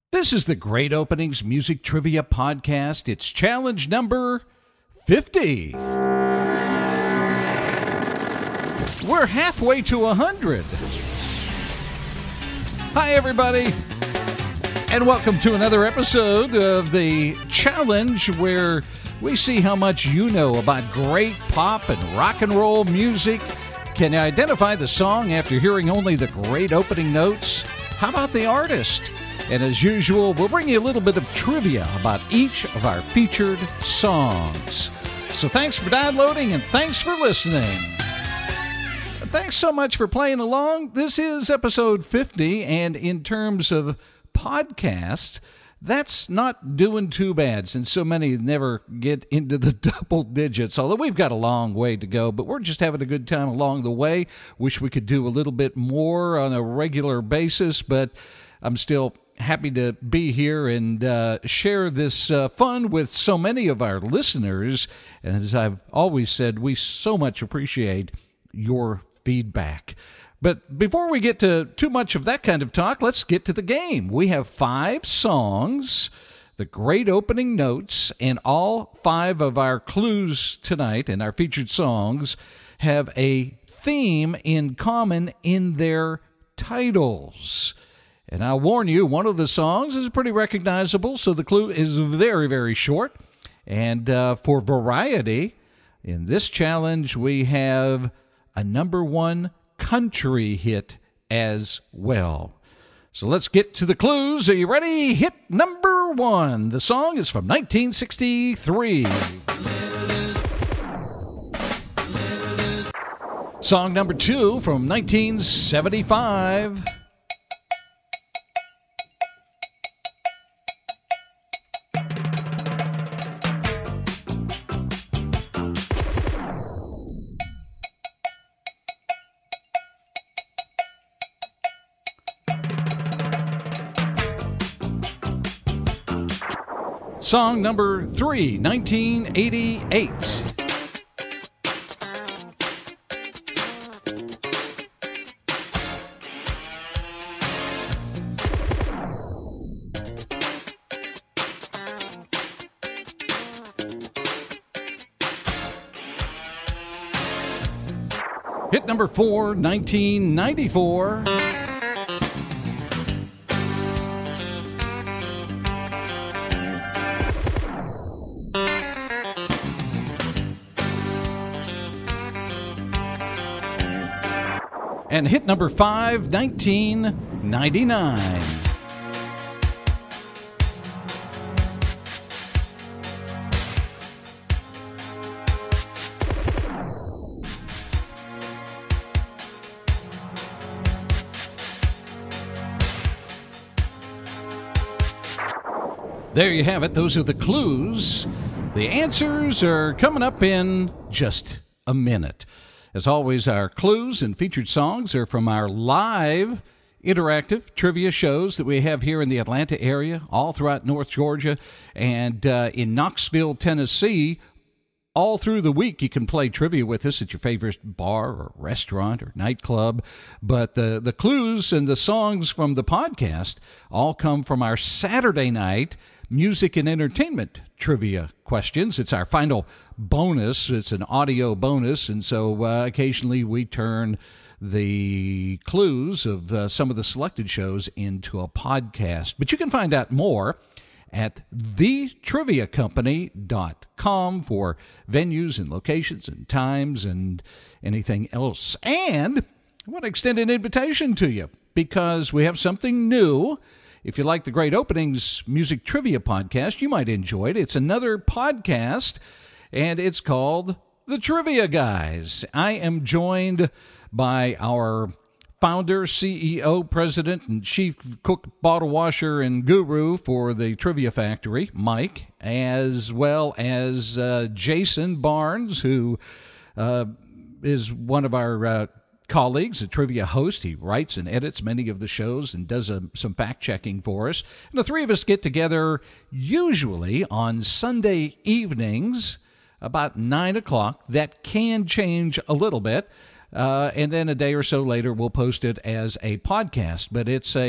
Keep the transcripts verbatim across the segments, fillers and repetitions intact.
This is the Great Openings Music Trivia Podcast. It's challenge number fifty. We're halfway to one hundred. Hi, everybody, and welcome to another episode of the challenge where we see how much you know about great pop and rock and roll music. Can you identify the song after hearing only the great opening notes? How about the artist? And as usual, we'll bring you a little bit of trivia about each of our featured songs. So thanks for downloading and thanks for listening. Thanks so much for playing along. This is episode fifty, and in terms of podcasts, that's not doing too bad since so many never get into the double digits, although we've got a long way to go, but we're just having a good time along the way. Wish we could do a little bit more on a regular basis, but I'm still happy to be here and uh, share this uh, fun with so many of our listeners. And as I've always said, we so much appreciate your feedback. But before we get to too much of that kind of talk, let's get to the game. We have five songs, the great opening notes, and all five of our clues tonight and our featured songs have a theme in common in their titles. And I'll warn you, one of the songs is pretty recognizable, so the clue is very, very short. And uh, for variety, in this challenge, we have a number one country hit as well. So let's get to the clues. Are you ready? Hit number one. The song is from nineteen sixty-three. Song number two from nineteen seventy-five. Song number three, nineteen eighty-eight. Hit number four, nineteen ninety-four. And hit number five, nineteen ninety-nine. There you have it. Those are the clues. The answers are coming up in just a minute. As always, our clues and featured songs are from our live interactive trivia shows that we have here in the Atlanta area, all throughout North Georgia, and uh, in Knoxville, Tennessee. All through the week, you can play trivia with us at your favorite bar or restaurant or nightclub. But the, the clues and the songs from the podcast all come from our Saturday night music and entertainment trivia questions. It's our final bonus. It's an audio bonus, and so uh, occasionally we turn the clues of uh, some of the selected shows into a podcast. But you can find out more at the trivia company dot com for venues and locations and times and anything else. And I want to extend an invitation to you because we have something new. If you like the Great Openings Music Trivia Podcast, you might enjoy it. It's another podcast, and it's called The Trivia Guys. I am joined by our founder, C E O, president, and chief cook, bottle washer, and guru for the Trivia Factory, Mike, as well as uh, Jason Barnes, who uh, is one of our uh, colleagues, a trivia host. He writes and edits many of the shows and does a, some fact-checking for us. And the three of us get together usually on Sunday evenings about nine o'clock. That can change a little bit. Uh, and then a day or so later, we'll post it as a podcast. But it's a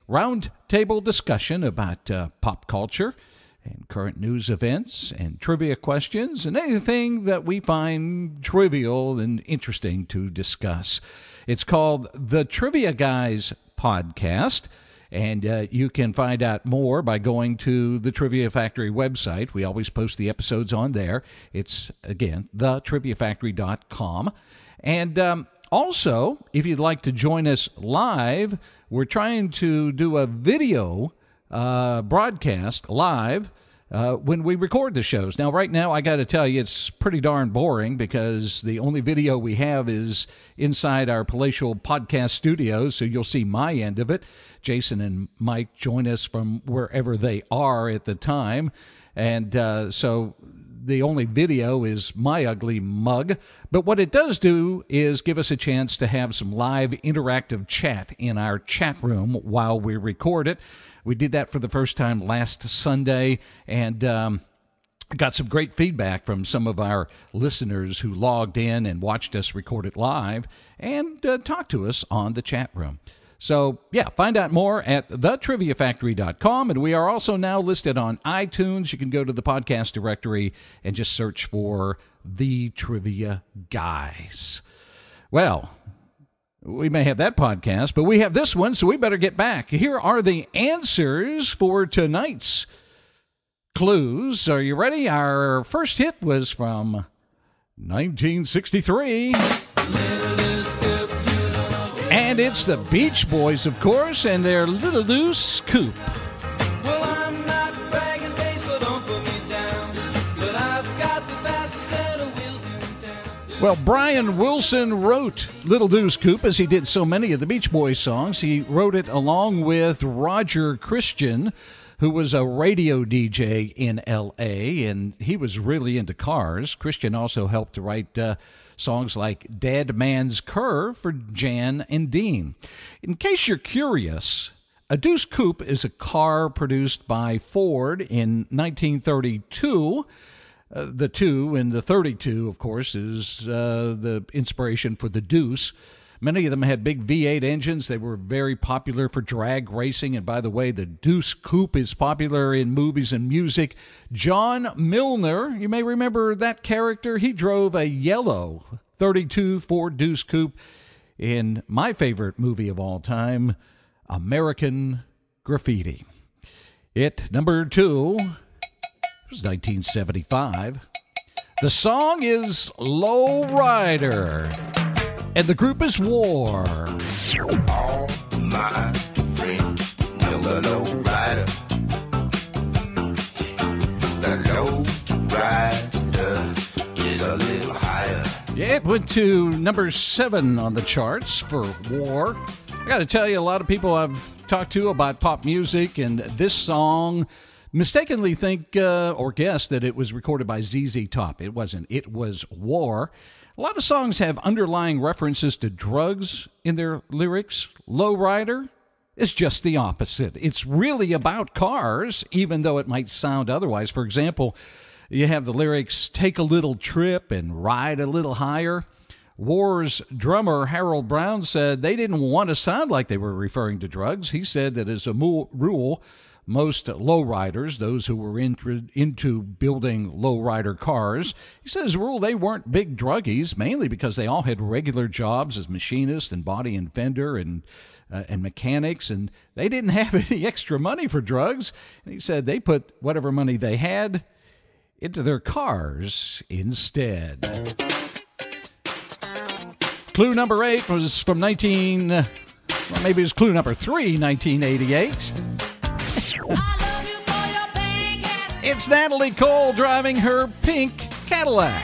roundtable discussion about uh, pop culture and current news events and trivia questions and anything that we find trivial and interesting to discuss. It's called the Trivia Guys Podcast, and uh, you can find out more by going to the Trivia Factory website. We always post the episodes on there. It's, again, the trivia factory dot com. And um, also, if you'd like to join us live, we're trying to do a video uh, broadcast live Uh, when we record the shows. Now, right now, I got to tell you, it's pretty darn boring because the only video we have is inside our palatial podcast studios, so you'll see my end of it. Jason and Mike join us from wherever they are at the time, and uh, so the only video is my ugly mug. But what it does do is give us a chance to have some live interactive chat in our chat room while we record it. We did that for the first time last Sunday, and um, got some great feedback from some of our listeners who logged in and watched us record it live and uh, talked to us on the chat room. So, yeah, find out more at the trivia factory dot com, and we are also now listed on iTunes. You can go to the podcast directory and just search for The Trivia Guys. Well, we may have that podcast, but we have this one, so we better get back. Here are the answers for tonight's clues. Are you ready? Our first hit was from nineteen sixty-three. And it's the Beach Boys, of course, and their Little Deuce Coupe. Well, I'm not bragging, babe, so don't put me down. But I've got the fastest set of wheels in town. Well, Brian Wilson wrote Little Deuce Coupe, as he did so many of the Beach Boys songs. He wrote it along with Roger Christian, who was a radio D J in L A, and he was really into cars. Christian also helped to write uh, songs like Dead Man's Curve for Jan and Dean. In case you're curious, a Deuce Coupe is a car produced by Ford in nineteen thirty-two. Uh, the two and the thirty-two, of course, is uh, the inspiration for the Deuce. Many of them had big V eight engines. They were very popular for drag racing. And by the way, the Deuce Coupe is popular in movies and music. John Milner, you may remember that character. He drove a yellow thirty-two Ford Deuce Coupe in my favorite movie of all time, American Graffiti. It, number two, was nineteen seventy-five. The song is Low Rider, and the group is War. All my friends know the low rider. The low rider is a little higher. Yeah, it went to number seven on the charts for War. I got to tell you, a lot of people I've talked to about pop music and this song mistakenly think uh, or guess that it was recorded by Z Z Top. It wasn't. It was War. A lot of songs have underlying references to drugs in their lyrics. Low Rider is just the opposite. It's really about cars, even though it might sound otherwise. For example, you have the lyrics, take a little trip and ride a little higher. War's drummer, Harold Brown, said they didn't want to sound like they were referring to drugs. He said that as a mo- rule, most lowriders, those who were into, into building lowrider cars, he says, as a rule, they weren't big druggies, mainly because they all had regular jobs as machinists and body and fender and uh, and mechanics, and they didn't have any extra money for drugs. And he said they put whatever money they had into their cars instead. Clue number eight was from nineteen, well, maybe it was clue number three, nineteen eighty-eight. It's Natalie Cole driving her pink Cadillac.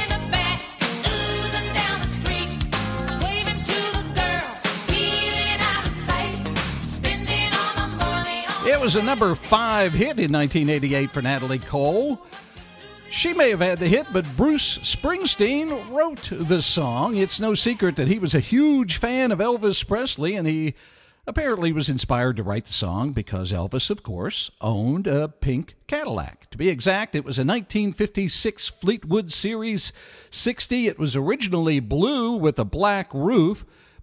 It was a number five hit in nineteen eighty-eight for Natalie Cole. She may have had the hit, but Bruce Springsteen wrote the song. It's no secret that he was a huge fan of Elvis Presley, and he apparently was inspired to write the song because Elvis, of course, owned a pink Cadillac. To be exact, it was a nineteen fifty-six Fleetwood Series sixty. It was originally blue with a black roof,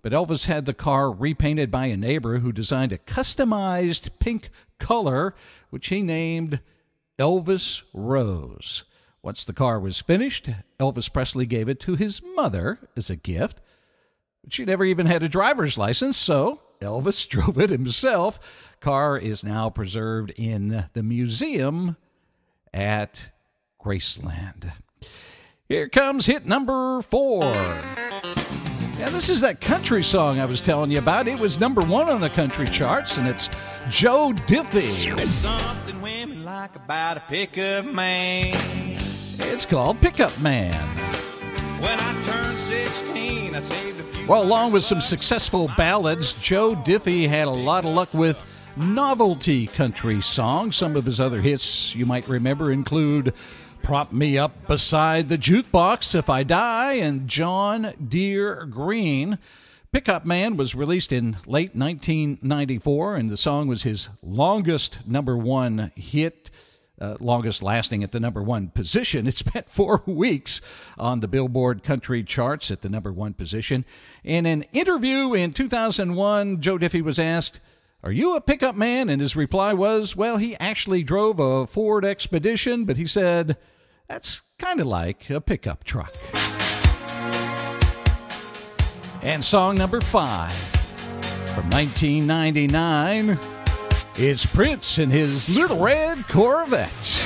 but Elvis had the car repainted by a neighbor who designed a customized pink color, which he named Elvis Rose. Once the car was finished, Elvis Presley gave it to his mother as a gift. But she never even had a driver's license, so Elvis drove it himself. Car is now preserved in the museum at Graceland. Here comes hit number four. Yeah, this is that country song I was telling you about. It was number one on the country charts, and it's Joe Diffie. There's something women like about a pickup man. It's called Pickup Man. When I turned sixteen, I saved a few. Well, along with some successful ballads, Joe Diffie had a lot of luck with novelty country songs. Some of his other hits you might remember include Prop Me Up Beside the Jukebox, If I Die, and John Deere Green. Pickup Man was released in late nineteen ninety-four, and the song was his longest number one hit, uh, longest lasting at the number one position. It spent four weeks on the Billboard country charts at the number one position. In an interview in two thousand one, Joe Diffie was asked, "Are you a pickup man?" And his reply was, well, he actually drove a Ford Expedition, but he said, that's kind of like a pickup truck. And song number five from nineteen ninety-nine, it's Prince and his Little Red Corvette.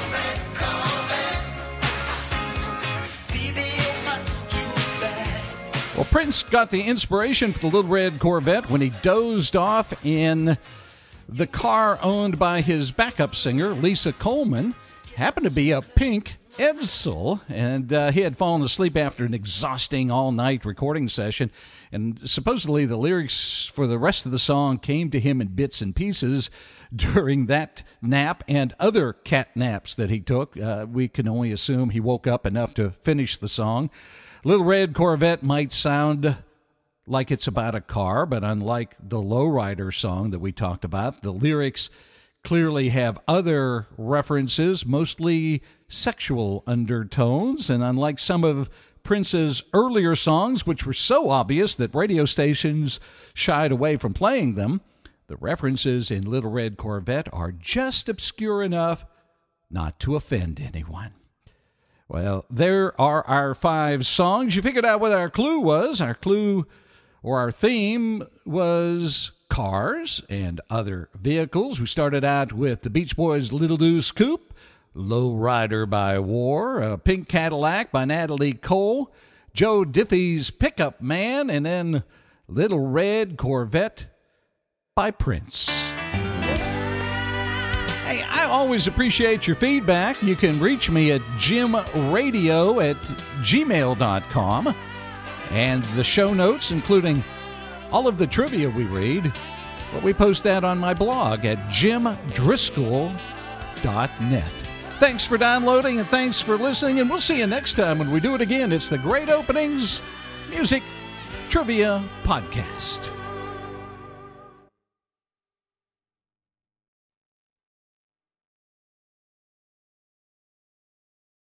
Well, Prince got the inspiration for the Little Red Corvette when he dozed off in the car owned by his backup singer, Lisa Coleman. Happened to be a pink Edsel, and uh, he had fallen asleep after an exhausting all-night recording session, and supposedly the lyrics for the rest of the song came to him in bits and pieces during that nap and other cat naps that he took. Uh, we can only assume he woke up enough to finish the song. Little Red Corvette might sound like it's about a car, but unlike the Lowrider song that we talked about, the lyrics clearly have other references, mostly sexual undertones, and unlike some of Prince's earlier songs, which were so obvious that radio stations shied away from playing them, the references in Little Red Corvette are just obscure enough not to offend anyone. Well, there are our five songs. You figured out what our clue was. Our clue or our theme was cars and other vehicles. We started out with the Beach Boys' Little Deuce Coupe, Lowrider by War, a Pink Cadillac by Natalie Cole, Joe Diffie's Pickup Man, and then Little Red Corvette by Prince. Hey, I always appreciate your feedback. You can reach me at jim radio at gmail dot com. And the show notes, including all of the trivia we read, well, we post that on my blog at jim driscoll dot net. Thanks for downloading and thanks for listening, and we'll see you next time when we do it again. It's the Great Openings Music Trivia Podcast.